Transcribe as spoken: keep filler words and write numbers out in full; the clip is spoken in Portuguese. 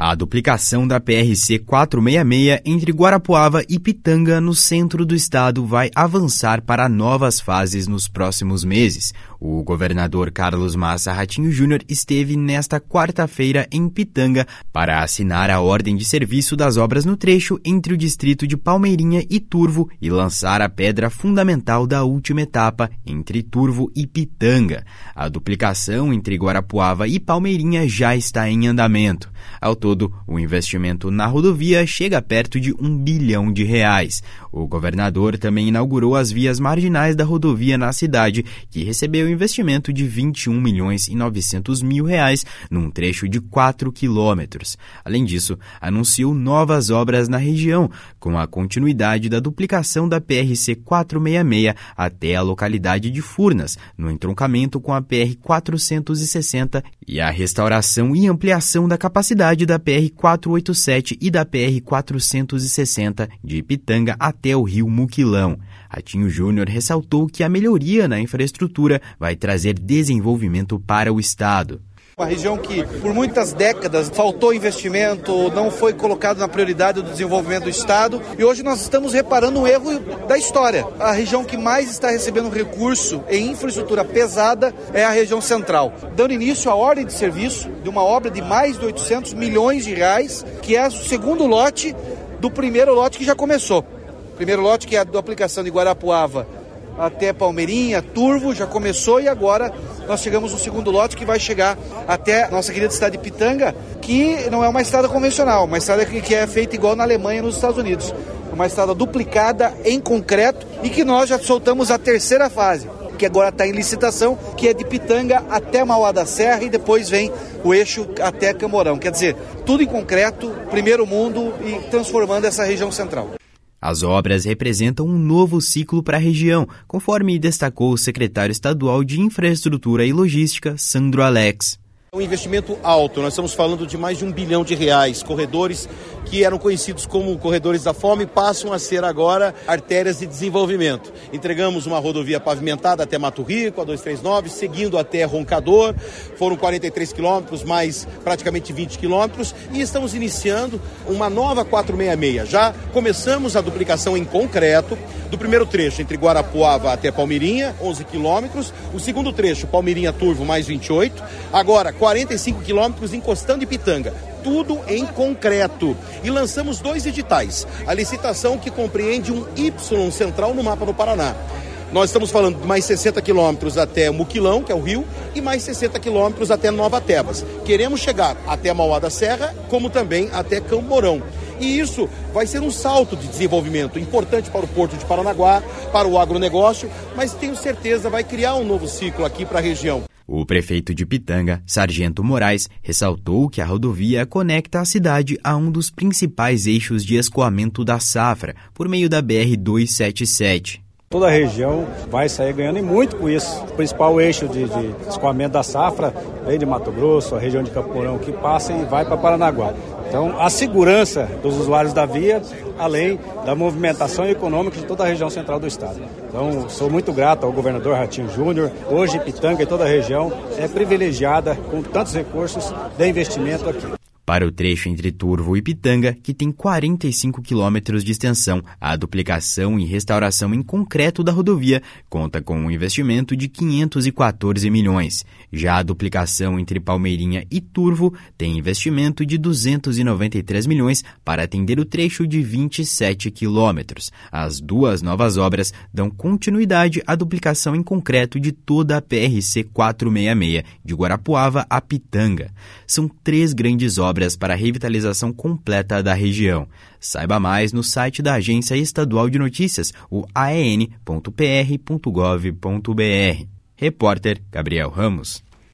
A duplicação da P R C quatrocentos e sessenta e seis entre Guarapuava e Pitanga, no centro do estado, vai avançar para novas fases nos próximos meses. O governador Carlos Massa Ratinho Júnior esteve nesta quarta-feira em Pitanga para assinar a ordem de serviço das obras no trecho entre o distrito de Palmeirinha e Turvo e lançar a pedra fundamental da última etapa entre Turvo e Pitanga. A duplicação entre Guarapuava e Palmeirinha já está em andamento. Ao todo, o investimento na rodovia chega perto de um bilhão de reais. O governador também inaugurou as vias marginais da rodovia na cidade, que recebeu investimento de vinte e um milhões e novecentos mil reais num trecho de quatro quilômetros. Além disso, anunciou novas obras na região, com a continuidade da duplicação da P R C quatrocentos e sessenta e seis até a localidade de Furnas, no entroncamento com a P R quatrocentos e sessenta e a restauração e ampliação da capacidade da P R quatrocentos e oitenta e sete e da P R quatrocentos e sessenta de Ipitanga até o rio Muquilão. Ratinho Júnior ressaltou que a melhoria na infraestrutura vai trazer desenvolvimento para o estado. Uma região que por muitas décadas faltou investimento, não foi colocado na prioridade do desenvolvimento do estado, e hoje nós estamos reparando um erro da história. A região que mais está recebendo recurso em infraestrutura pesada é a região central, dando início à ordem de serviço de uma obra de mais de oitocentos milhões de reais, que é o segundo lote do primeiro lote que já começou. Primeiro lote, que é a duplicação de Guarapuava até Palmeirinha, Turvo, já começou, e agora nós chegamos no segundo lote, que vai chegar até nossa querida cidade de Pitanga, que não é uma estrada convencional, uma estrada que é feita igual na Alemanha e nos Estados Unidos. Uma estrada duplicada em concreto, e que nós já soltamos a terceira fase, que agora está em licitação, que é de Pitanga até Mauá da Serra, e depois vem o eixo até Camorão. Quer dizer, tudo em concreto, primeiro mundo, e transformando essa região central. As obras representam um novo ciclo para a região, conforme destacou o secretário estadual de Infraestrutura e Logística, Sandro Alex. Um investimento alto, nós estamos falando de mais de um bilhão de reais. Corredores que eram conhecidos como corredores da fome passam a ser agora artérias de desenvolvimento. Entregamos uma rodovia pavimentada até Mato Rico, a duzentos e trinta e nove, seguindo até Roncador, foram quarenta e três quilômetros, mais praticamente vinte quilômetros, e estamos iniciando uma nova quatrocentos e sessenta e seis. Já começamos a duplicação em concreto do primeiro trecho entre Guarapuava até Palmeirinha, onze quilômetros, o segundo trecho, Palmeirinha-Turvo, mais vinte e oito, agora quarenta e cinco quilômetros encostando em Pitanga, tudo em concreto. E lançamos dois editais, a licitação que compreende um Y central no mapa do Paraná. Nós estamos falando de mais sessenta quilômetros até Muquilão, que é o rio, e mais sessenta quilômetros até Nova Tebas. Queremos chegar até Mauá da Serra, como também até Camorão. E isso vai ser um salto de desenvolvimento importante para o Porto de Paranaguá, para o agronegócio, mas tenho certeza vai criar um novo ciclo aqui para a região. O prefeito de Pitanga, Sargento Moraes, ressaltou que a rodovia conecta a cidade a um dos principais eixos de escoamento da safra, por meio da B R duzentos e setenta e sete. Toda a região vai sair ganhando e muito com isso. O principal eixo de, de escoamento da safra vem de Mato Grosso, a região de Campo Mourão, que passa e vai para Paranaguá. Então, a segurança dos usuários da via, além da movimentação econômica de toda a região central do estado. Então, sou muito grato ao governador Ratinho Júnior. Hoje, Pitanga e toda a região é privilegiada com tantos recursos de investimento aqui. Para o trecho entre Turvo e Pitanga, que tem quarenta e cinco quilômetros de extensão, a duplicação e restauração em concreto da rodovia conta com um investimento de quinhentos e quatorze milhões. Já a duplicação entre Palmeirinha e Turvo tem investimento de duzentos e noventa e três milhões para atender o trecho de vinte e sete quilômetros. As duas novas obras dão continuidade à duplicação em concreto de toda a P R C quatrocentos e sessenta e seis, de Guarapuava a Pitanga. São três grandes obras para a revitalização completa da região. Saiba mais no site da Agência Estadual de Notícias, o a e n ponto p r ponto gov ponto b r. Repórter Gabriel Ramos.